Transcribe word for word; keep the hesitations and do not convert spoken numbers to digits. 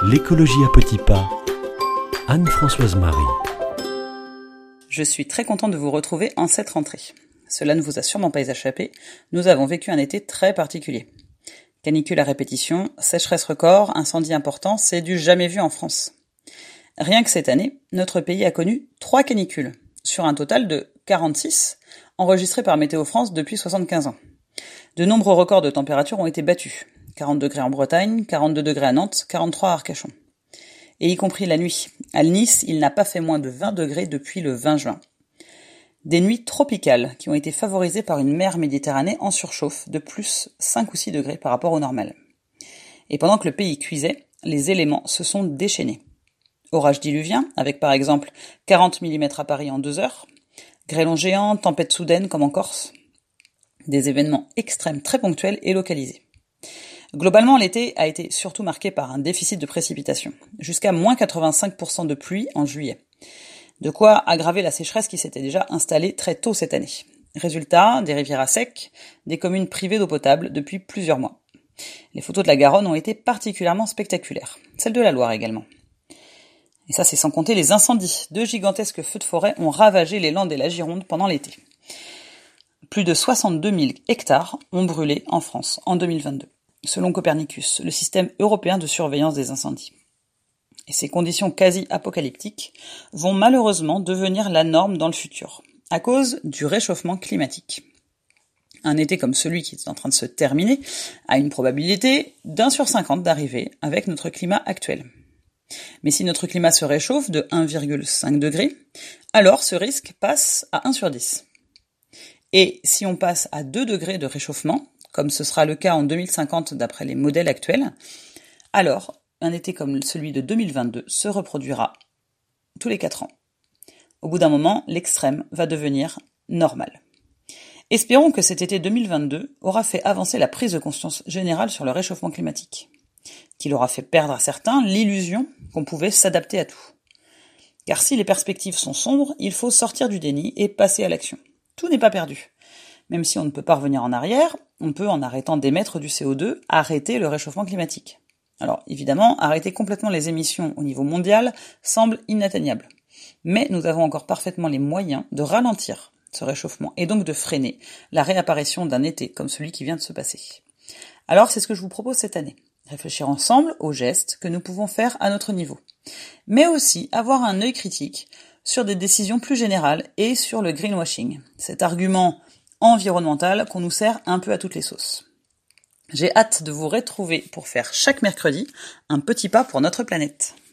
L'écologie à petits pas. Anne-Françoise Marie. Je suis très contente de vous retrouver en cette rentrée. Cela ne vous a sûrement pas échappé, nous avons vécu un été très particulier. Canicule à répétition, sécheresse record, incendie important, c'est du jamais vu en France. Rien que cette année, notre pays a connu trois canicules, sur un total de quarante-six, enregistrés par Météo France depuis soixante-quinze ans. De nombreux records de température ont été battus. quarante degrés en Bretagne, quarante-deux degrés à Nantes, quarante-trois à Arcachon. Et y compris la nuit. À Nice, il n'a pas fait moins de vingt degrés depuis le vingt juin. Des nuits tropicales qui ont été favorisées par une mer Méditerranée en surchauffe de plus cinq ou six degrés par rapport au normal. Et pendant que le pays cuisait, les éléments se sont déchaînés. Orage diluvien, avec par exemple quarante millimètres à Paris en deux heures, grêlons géants, tempêtes soudaines comme en Corse, des événements extrêmes très ponctuels et localisés. Globalement, l'été a été surtout marqué par un déficit de précipitations, jusqu'à moins quatre-vingt-cinq pour cent de pluie en juillet. De quoi aggraver la sécheresse qui s'était déjà installée très tôt cette année. Résultat, des rivières à sec, des communes privées d'eau potable depuis plusieurs mois. Les photos de la Garonne ont été particulièrement spectaculaires, celles de la Loire également. Et ça, c'est sans compter les incendies. Deux gigantesques feux de forêt ont ravagé les Landes et la Gironde pendant l'été. Plus de soixante-deux mille hectares ont brûlé en France en deux mille vingt-deux, selon Copernicus, le système européen de surveillance des incendies. Et ces conditions quasi-apocalyptiques vont malheureusement devenir la norme dans le futur, à cause du réchauffement climatique. Un été comme celui qui est en train de se terminer a une probabilité d'un sur cinquante d'arriver avec notre climat actuel. Mais si notre climat se réchauffe de un virgule cinq degré, alors ce risque passe à un sur dix. Et si on passe à deux degrés de réchauffement, comme ce sera le cas en deux mille cinquante d'après les modèles actuels, alors un été comme celui de deux mille vingt-deux se reproduira tous les quatre ans. Au bout d'un moment, l'extrême va devenir normal. Espérons que cet été deux mille vingt-deux aura fait avancer la prise de conscience générale sur le réchauffement climatique, qu'il aura fait perdre à certains l'illusion qu'on pouvait s'adapter à tout. Car si les perspectives sont sombres, il faut sortir du déni et passer à l'action. Tout n'est pas perdu. Même si on ne peut pas revenir en arrière, on peut, en arrêtant d'émettre du C O deux, arrêter le réchauffement climatique. Alors, évidemment, arrêter complètement les émissions au niveau mondial semble inatteignable. Mais nous avons encore parfaitement les moyens de ralentir ce réchauffement et donc de freiner la réapparition d'un été comme celui qui vient de se passer. Alors, c'est ce que je vous propose cette année. Réfléchir ensemble aux gestes que nous pouvons faire à notre niveau. Mais aussi avoir un œil critique sur des décisions plus générales et sur le greenwashing, cet argument environnemental qu'on nous sert un peu à toutes les sauces. J'ai hâte de vous retrouver pour faire chaque mercredi un petit pas pour notre planète.